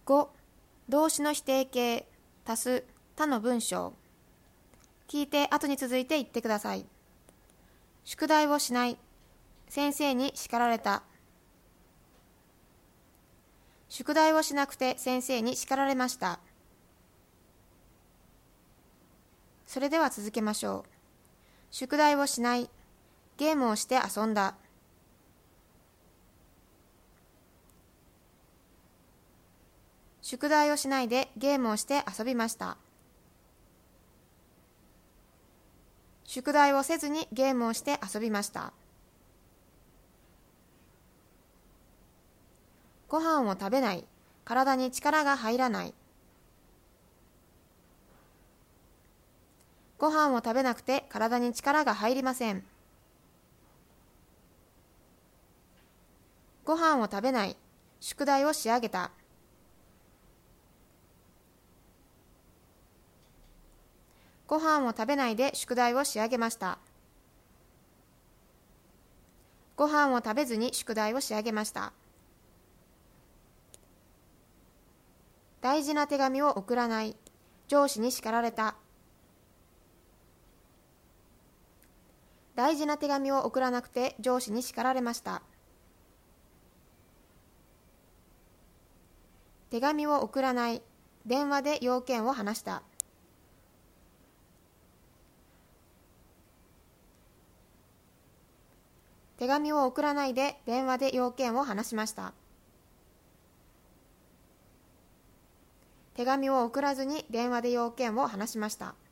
5、動詞の否定形足す他の文章。聞いて後に続いて言ってください。宿題をしない。先生に叱られた。宿題をしなくて先生に叱られました。それでは続けましょう。宿題をしない。ゲームをして遊んだ。宿題をしないでゲームをして遊びました。宿題をせずにゲームをして遊びました。ご飯を食べない。体に力が入らない。ご飯を食べなくて体に力が入りません。ご飯を食べない。宿題を仕上げた。ご飯を食べないで宿題を仕上げました。ご飯を食べずに宿題を仕上げました。大事な手紙を送らない。上司に叱られた。大事な手紙を送らなくて上司に叱られました。手紙を送らない。電話で要件を話した。手紙を送らないで電話で要件を話しました。手紙を送らずに電話で要件を話しました。